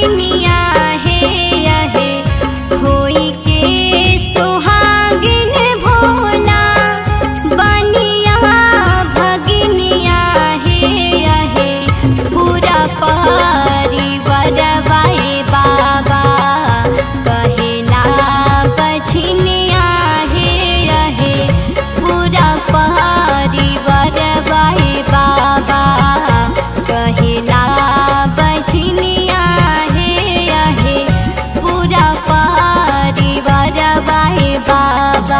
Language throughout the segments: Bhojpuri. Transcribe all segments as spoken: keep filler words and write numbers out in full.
भगिनिया हे आहे होई के सुहागिन भोला बनिया भगिनिया हे आहे पूरा परिवार बाए बाबा कहेला बछिनिया हे आहे पूरा परिवार बाए बाबा कहेला बछिनिया हे आहे पूरा परिवार बाए बाबा।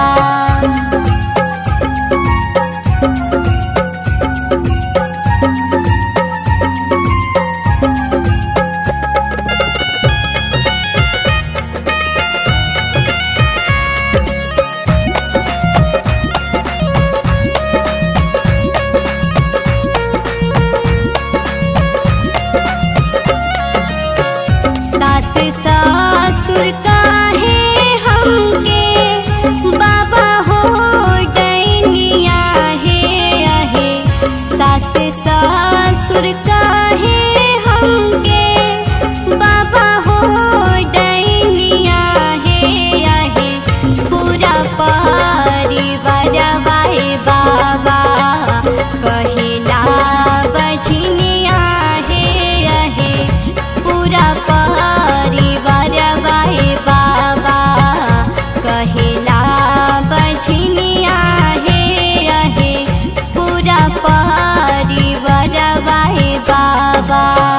ससुर काहे हमके बाबा हो डैनिया हे आहे सास ससुर काहे हमके बाबा हो डैनिया हे आहे पूरा परिवार बाए बाबा कहेला बछिनिया हे आहे पूरा परिवार बाए बाबा कहेला बछिनिया हे आहे पूरा परिवार बाए बाबा।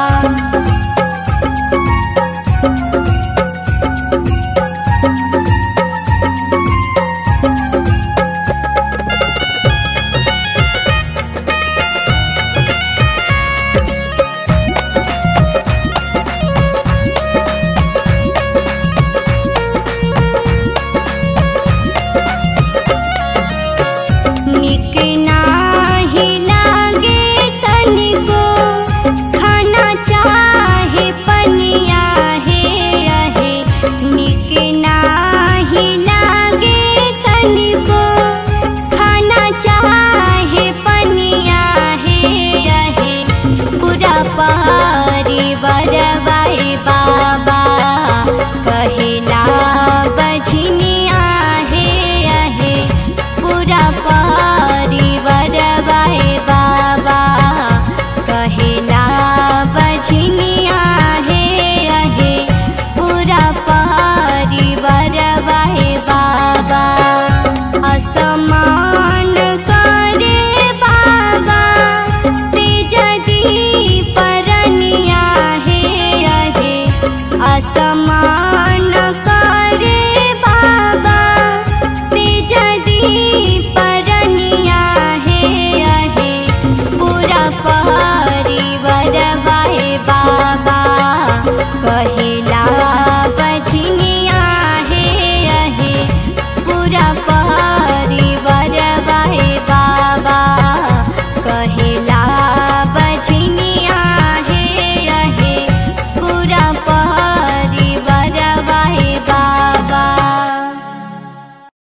निक नाही लागे तनिको खाना चाहे पनिया हे आहे निक नाही लागे तनिको खाना चाहे पनिया हे आहे पूरा परिवार बाए बाबा कहेला बछिनिया हे आहे पूरा परिवार बाए बाबा कहेला बछिनिया हे आहे पूरा परिवार बाए बाबा। असमान करे बाबा तेजदी परनिया हे आहे असमान करे बाबा तेजदी परनिया हे आहे पूरा परिवार बाए बाबा कहेला